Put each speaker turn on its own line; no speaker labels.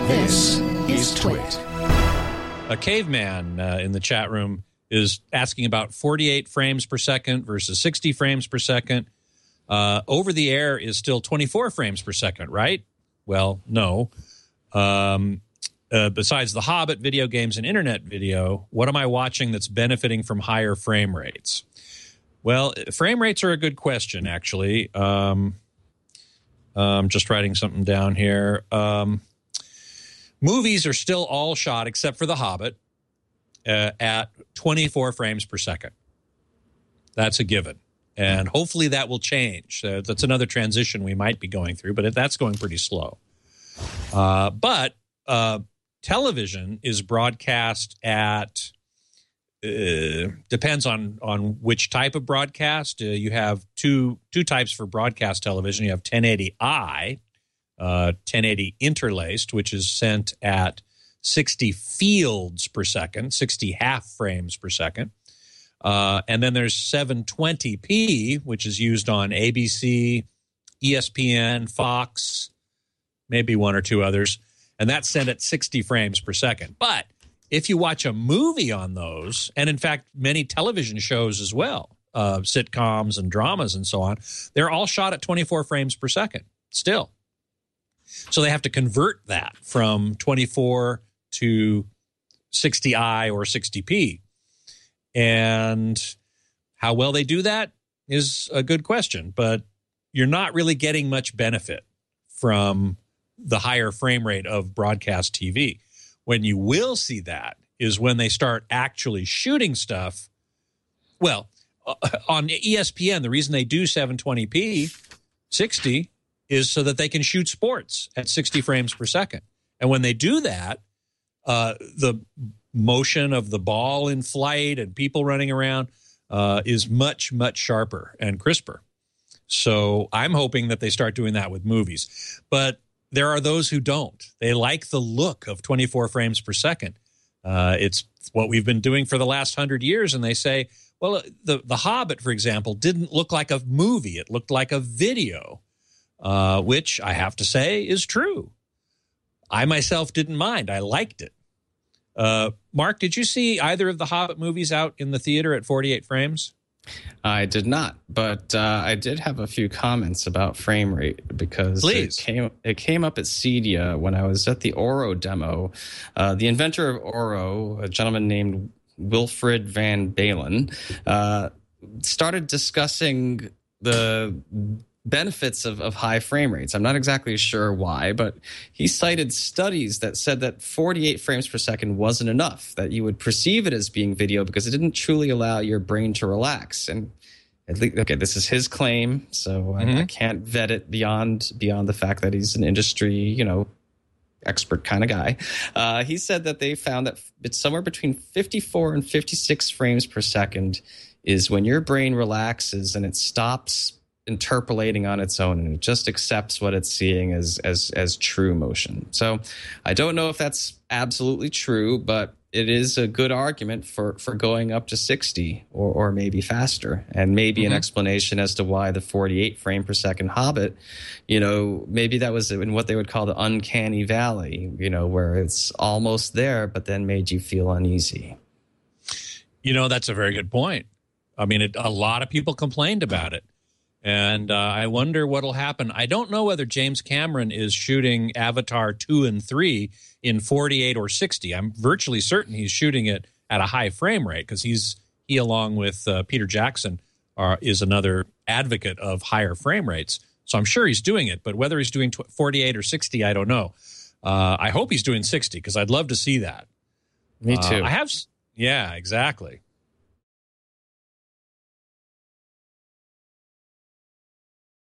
This is Twit.
A caveman in the chat room is asking about 48 frames per second versus 60 frames per second. Over the air is still 24 frames per second, right? Well, no. Besides The Hobbit, video games, and internet video, what am I watching that's benefiting from higher frame rates? Well, frame rates are a good question, actually. I'm just writing something down here. Movies are still all shot, except for The Hobbit, at 24 frames per second. That's a given. And hopefully that will change. That's another transition we might be going through, but that's going pretty slow. But television is broadcast at, depends on which type of broadcast. You have two types for broadcast television. You have 1080i, 1080 interlaced, which is sent at 60 fields per second, 60 half frames per second. And then there's 720p, which is used on ABC, ESPN, Fox, maybe one or two others. And that's sent at 60 frames per second. But if you watch a movie on those, and in fact, many television shows as well, sitcoms and dramas and so on, they're all shot at 24 frames per second still. So they have to convert that from 24 to 60i or 60p. And how well they do that is a good question, but you're not really getting much benefit from the higher frame rate of broadcast TV. When you will see that is when they start actually shooting stuff. Well, on ESPN, the reason they do 720p 60 is so that they can shoot sports at 60 frames per second. And when they do that, the motion of the ball in flight and people running around is much, much sharper and crisper. So I'm hoping that they start doing that with movies. But there are those who don't. They like the look of 24 frames per second. It's what we've been doing for the last 100 years. And they say, well, the Hobbit, for example, didn't look like a movie. It looked like a video, which I have to say is true. I myself didn't mind. I liked it. Mark, did you see either of the Hobbit movies out in the theater at 48 frames?
I did not, but I did have a few comments about frame rate because it came up at CEDIA when I was at the Oro demo. The inventor of Oro, a gentleman named Wilfred Van Balen, started discussing the benefits of high frame rates. I'm not exactly sure why, but he cited studies that said that 48 frames per second wasn't enough, that you would perceive it as being video because it didn't truly allow your brain to relax. And at least, okay, this is his claim, so I can't vet it beyond the fact that he's an industry, expert kind of guy. He said that they found that it's somewhere between 54 and 56 frames per second is when your brain relaxes and it stops interpolating on its own and it just accepts what it's seeing as true motion. So I don't know if that's absolutely true, but it is a good argument for going up to 60 or maybe faster, and maybe an explanation as to why the 48 frame per second Hobbit, maybe that was in what they would call the uncanny valley, where it's almost there, but then made you feel uneasy.
That's a very good point. I mean, a lot of people complained about it. And I wonder what'll happen. I don't know whether James Cameron is shooting Avatar 2 and 3 in 48 or 60. I'm virtually certain he's shooting it at a high frame rate because he along with Peter Jackson, is another advocate of higher frame rates. So I'm sure he's doing it. But whether he's doing 48 or 60, I don't know. I hope he's doing 60 because I'd love to see that.
Me too.
Yeah, exactly.